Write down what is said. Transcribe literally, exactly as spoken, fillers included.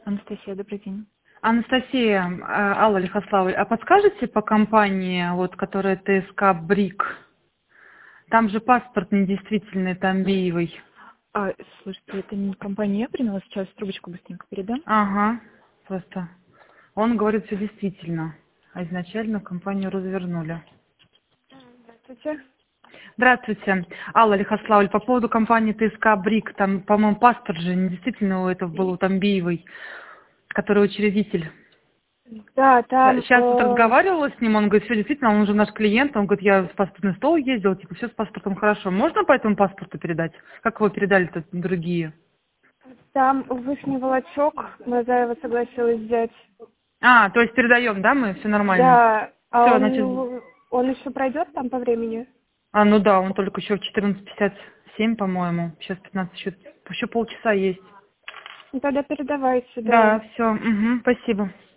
Анастасия, добрый день. Анастасия, э, Алла Лихославовна, а подскажете по компании, вот, которая ТСК «Брик»? Там же паспорт недействительный, Тамбиевой. А, слушайте, это не компания приняла, сейчас трубочку быстренько передам. Ага, просто. Он говорит, все действительно. А изначально компанию развернули. Здравствуйте. Здравствуйте, Алла Лихославовна, по поводу компании ТСК «Брик», там, по-моему, паспорт же недействительно у этого был, у Тамбиевой, который учредитель. Да, там... Сейчас вот э, разговаривала с ним, он говорит, все действительно, он уже наш клиент, он говорит, я в паспортный стол ездил, типа, все с паспортом хорошо. Можно по этому паспорту передать? Как его передали-то другие? там вышний волочок, Мазаева согласилась взять. А, то есть передаем, да, мы, все нормально? Да, а Все, значит, он, он еще пройдет там по времени? а, ну да, он только еще в четырнадцать пятьдесят семь, по-моему, сейчас пятнадцать, еще, еще полчаса есть. Ну тогда передавайте, да. Да, все, угу, спасибо.